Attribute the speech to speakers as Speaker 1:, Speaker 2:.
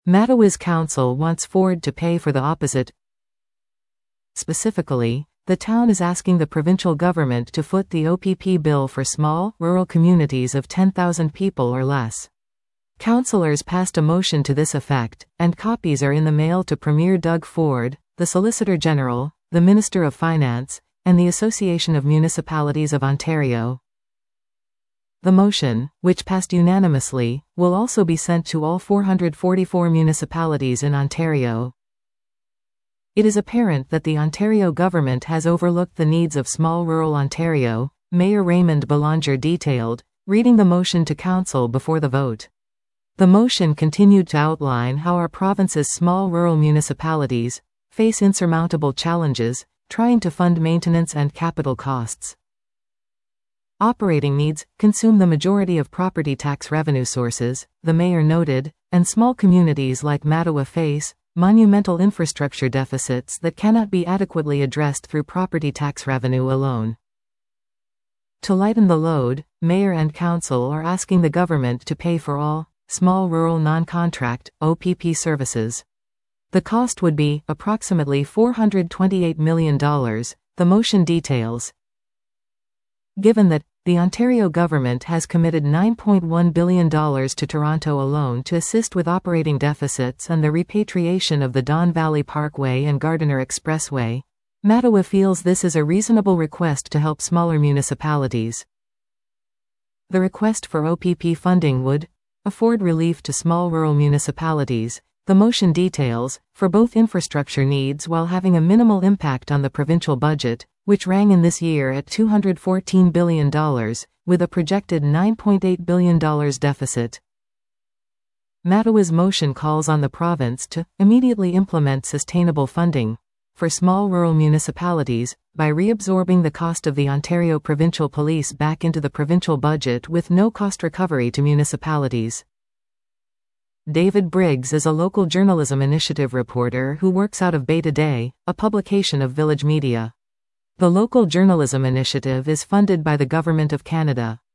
Speaker 1: Matawi's council wants Ford to pay for the opposite. Specifically, the town is asking the provincial government to foot the OPP bill for small, rural communities of 10,000 people or less. Councillors passed a motion to this effect, and copies are in the mail to Premier Doug Ford, the Solicitor General, the Minister of Finance, and the Association of Municipalities of Ontario. The motion, which passed unanimously, will also be sent to all 444 municipalities in Ontario. It is apparent that the Ontario government has overlooked the needs of small rural Ontario, Mayor Raymond Belanger detailed, reading the motion to Council before the vote. The motion continued to outline how our province's small rural municipalities face insurmountable challenges, trying to fund maintenance and capital costs. Operating needs consume the majority of property tax revenue sources, the mayor noted, and small communities like Matawa face monumental infrastructure deficits that cannot be adequately addressed through property tax revenue alone. To lighten the load, mayor and council are asking the government to pay for all small rural non-contract OPP services. The cost would be approximately $428 million, the motion details. Given that the Ontario government has committed $9.1 billion to Toronto alone to assist with operating deficits and the repatriation of the Don Valley Parkway and Gardiner Expressway, Matawa feels this is a reasonable request to help smaller municipalities. The request for OPP funding would afford relief to small rural municipalities, the motion details, for both infrastructure needs while having a minimal impact on the provincial budget, which rang in this year at $214 billion, with a projected $9.8 billion deficit. Matawa's motion calls on the province to immediately implement sustainable funding for small rural municipalities by reabsorbing the cost of the Ontario Provincial Police back into the provincial budget with no cost recovery to municipalities. David Briggs is a local journalism initiative reporter who works out of Bay Today, a publication of Village Media. The local journalism initiative is funded by the Government of Canada.